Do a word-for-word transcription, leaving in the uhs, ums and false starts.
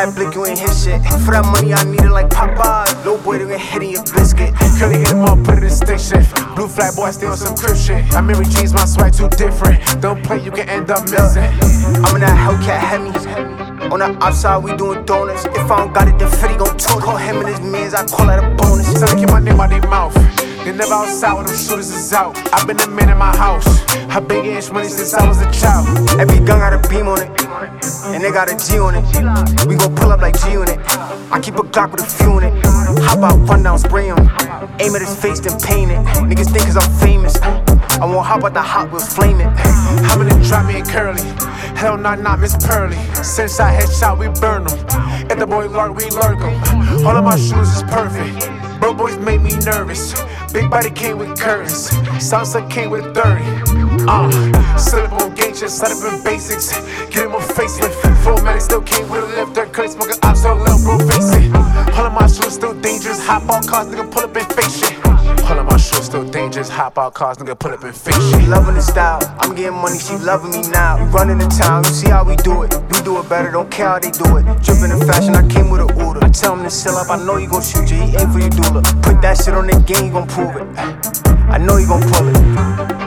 that blick, you ain't hit shit. For that money, I need it like Popeye. Low boy, they ain't hitting your biscuit. Curly hit him up, put it in stick shit. Blue flag boy, stay on some crib shit. I Mary Jane's my swag too different. Don't play, you can end up missing. I'm in that Hellcat Hemi. On the outside, we doing donuts. If I don't got it, then Fetty gon' talk. Call him and his mans, I call that a bonus. So they keep my name out their mouth. They never outside when them shooters is out. I've been the man in my house. I've been getting money since I was a child. Every gun got a beam on it, and they got a G on it. We gon' pull up like G on it. I keep a Glock with a few in it. Hop out, run down, spray him. Aim at his face, then paint it. Niggas think cause I'm famous. I won't hop out the hot, we'll flame it. How many drop me and curly? Hell nah, not Miss Pearly. Since I headshot, we burn them. If the boy lurk, we lurk him. All of my shoes is perfect. Bro boys made me nervous. Big body came with curtains. Salsa came with thirty. Uh, slip on gauge, just set up in basics. Get him a facelift. Fullmatic still came with a lifter. Curly smoking ops, so little bro face it. All of my shoes still dangerous. Hop out cars, nigga pull up and face shit. All of my shoes still dangerous. Hop out cars, nigga pull up and face shit. She loving the style, I'm getting money, she loving me now. We running the town, you see how we do it. We do it better, don't care how they do it. Drippin' in fashion, I came with a order. I tell him to seal up, I know you gon' shoot you. He aim for you doula. Put that shit on the game, you gon' prove it. I know you gon' pull it.